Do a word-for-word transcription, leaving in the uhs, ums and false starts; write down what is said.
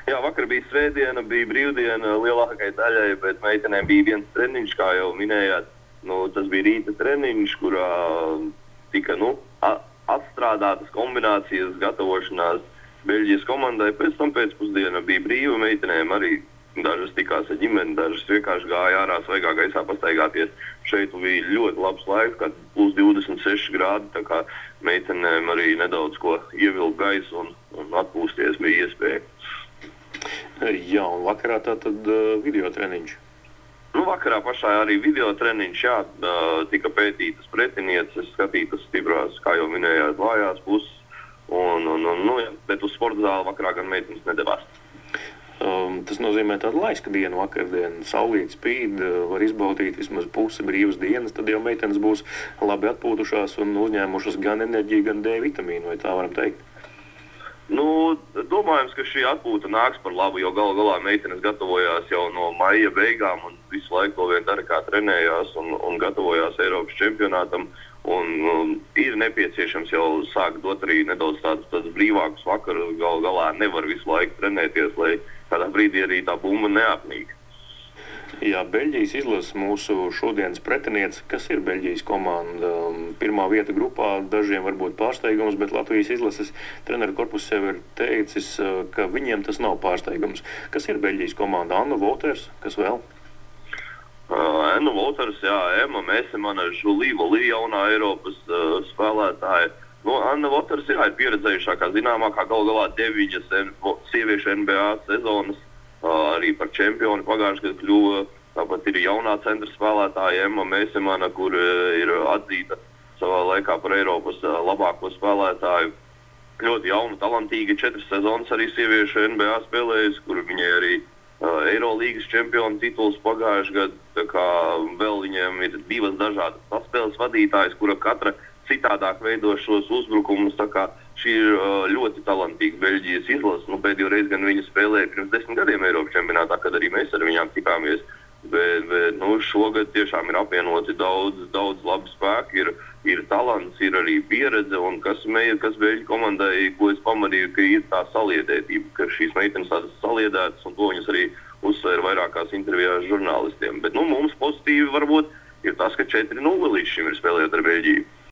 Jā, vakar bija svētdiena, bija brīvdiena lielākai daļai, bet meitenēm bija viens treniņš, kā jau minējāt. Nu, tas bija rīta treniņš, kurā tika nu, atstrādātas kombinācijas, gatavošanās Beļģijas komandai. Pēc tam pēcpusdiena bija brīva, meitenēm arī dažas tikās ar ģimeni, dažas vienkārši gāja ārā svaigā gaisā pastaigāties. Šeit bija ļoti labs laiks, kā plus divdesmit seši grādi, tā kā meitenēm arī nedaudz ko ievilkt gaisu un, un atpūsties bija iespēja. Jā, un vakarā tā tad uh, video treniņš. Nu, vakarā pašā arī video treniņš, jā, uh, tika pētītas pretinieces, skatītas stiprās, kā jau minējāt, vājās puses, un, un, un, nu, jā, bet uz sporta zāli vakarā gan meitenes nedevās. Um, tas nozīmē tādu laisku dienu, vakardienu, saulīt spīd, var izbaudīt vismaz pusi brīvas dienas, tad jau meitenes būs labi atpūtušās un uzņēmušas gan enerģiju, gan D vitamīnu, vai tā varam teikt? Nu, domājams, ka šī atpūta nāks par labu, jo galu galā meitenes gatavojās jau no maija beigām un visu laiku to vien dara, kā trenējās un, un gatavojās Eiropas čempionātam. Un, un ir nepieciešams jau sākt dot arī nedaudz tādus, tādus brīvākus vakarus, galu galā nevar visu laiku trenēties, lai kādā brīdī arī tā bumba neapnīk. Jā, Beļģijas izlases mūsu šodienas pretiniece. Kas ir Beļģijas komanda? Pirmā vieta grupā, dažiem varbūt pārsteigums, bet Latvijas izlases treneru korpus jau ir teicis, ka viņiem tas nav pārsteigums. Kas ir Beļģijas komanda? Anna Voters, kas vēl? Uh, Anna Voters, jā, Emma Mesemana, Žulī, Volī, jaunā Eiropas uh, spēlētāja. Nu, Anna Voters, jā, ir pieredzējušākā, zināmākā galu galā deviņas sieviešu N B A sezonas. Uh, arī par čempioni pagājušajā gadā kļuva. Tāpat ir jaunā centra spēlētāja Emma Mesemana, kur uh, ir atzīta savā laikā par Eiropas uh, labāko spēlētāju. Ļoti jauna, talantīga, četras sezonas arī sieviešu N B A spēlējusi, kur viņai arī uh, Eirolīgas čempiona tituls pagājušajā gadā. Tā kā vēl viņiem ir divas dažādas saspēles vadītājas, kura katra citādāk veido šos uzbrukumus. Tā kā šī ir uh, ļoti talantīga Beļģijas izlase. Nu, pēdējo reizi gan viņa spēlēja pirms desmit gadiem Eiropas čempionātā, kad arī mēs ar viņām tikāmies. Bet, bet nu, šogad tiešām ir apvienoti daudz, daudz labi spēki, ir, ir talants, ir arī pieredze. Un kas, me, kas Beļģu komandai, ko es pamanīju, ka ir tā saliedētība, ka šīs meitenes tādas saliedētas, un to viņas arī uzsvēra vairākās intervijās žurnālistiem. Bet nu, mums pozitīvi varbūt ir tas, ka četri nulle līdz šim ir spēlējot ar Beļģiju.